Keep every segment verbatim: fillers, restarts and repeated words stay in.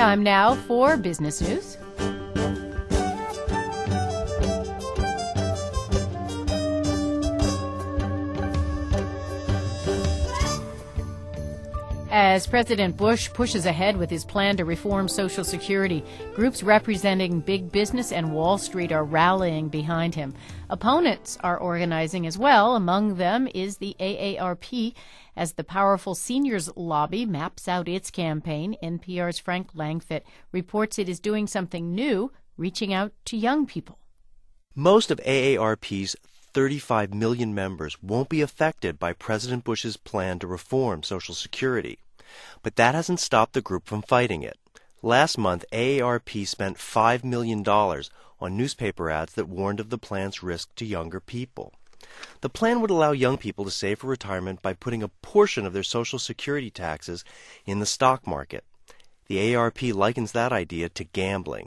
Time now for business news. As President Bush pushes ahead with his plan to reform Social Security, groups representing big business and Wall Street are rallying behind him. Opponents are organizing as well. Among them is the A A R P. As the powerful seniors lobby maps out its campaign, N P R's Frank Langfitt reports it is doing something new, reaching out to young people. Most of A A R P's thirty-five million members won't be affected by President Bush's plan to reform Social Security. But that hasn't stopped the group from fighting it. Last month, A A R P spent five million dollars on newspaper ads that warned of the plan's risk to younger people. The plan would allow young people to save for retirement by putting a portion of their Social Security taxes in the stock market. The A A R P likens that idea to gambling.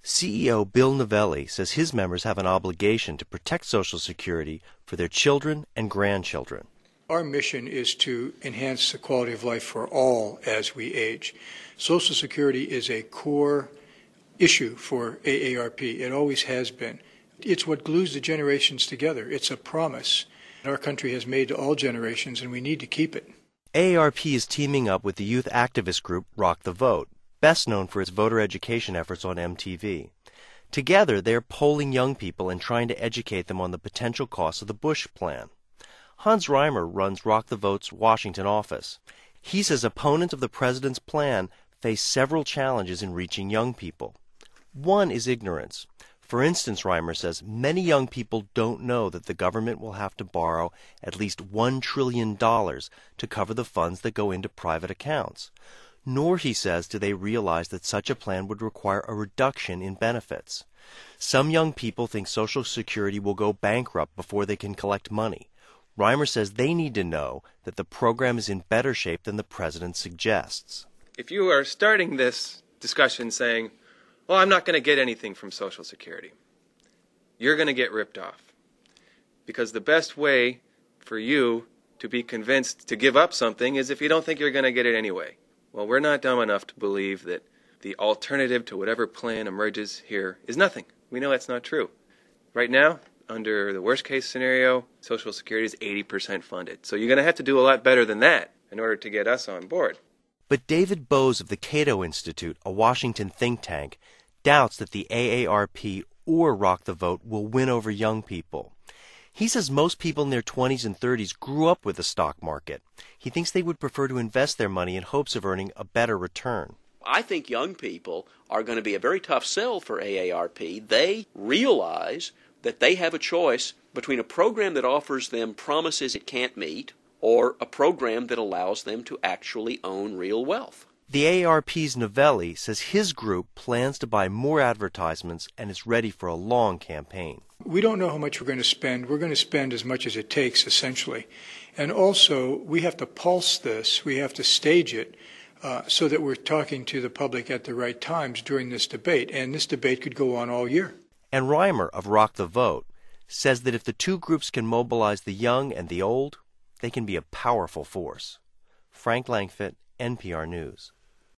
C E O Bill Novelli says his members have an obligation to protect Social Security for their children and grandchildren. Our mission is to enhance the quality of life for all as we age. Social Security is a core issue for A A R P. It always has been. It's what glues the generations together. It's a promise our country has made to all generations, and we need to keep it. A A R P is teaming up with the youth activist group Rock the Vote, best known for its voter education efforts on M T V. Together, they're polling young people and trying to educate them on the potential costs of the Bush plan. Hans Reimer runs Rock the Vote's Washington office. He says opponents of the president's plan face several challenges in reaching young people. One is ignorance. For instance, Reimer says, many young people don't know that the government will have to borrow at least one trillion dollars to cover the funds that go into private accounts. Nor, he says, do they realize that such a plan would require a reduction in benefits. Some young people think Social Security will go bankrupt before they can collect money. Reimer says they need to know that the program is in better shape than the president suggests. If you are starting this discussion saying, well, I'm not going to get anything from Social Security, you're going to get ripped off. Because the best way for you to be convinced to give up something is if you don't think you're going to get it anyway. Well, we're not dumb enough to believe that the alternative to whatever plan emerges here is nothing. We know that's not true. Right now, under the worst-case scenario, Social Security is eighty percent funded. So you're going to have to do a lot better than that in order to get us on board. But David Bose of the Cato Institute, a Washington think tank, doubts that the A A R P or Rock the Vote will win over young people. He says most people in their twenties and thirties grew up with the stock market. He thinks they would prefer to invest their money in hopes of earning a better return. I think young people are going to be a very tough sell for A A R P. They realize that they have a choice between a program that offers them promises it can't meet or a program that allows them to actually own real wealth. The A A R P's Novelli says his group plans to buy more advertisements and is ready for a long campaign. We don't know how much we're going to spend. We're going to spend as much as it takes, essentially. And also, we have to pulse this. We have to stage it uh, so that we're talking to the public at the right times during this debate. And this debate could go on all year. And Reimer of Rock the Vote says that if the two groups can mobilize the young and the old, they can be a powerful force. Frank Langfitt, N P R News.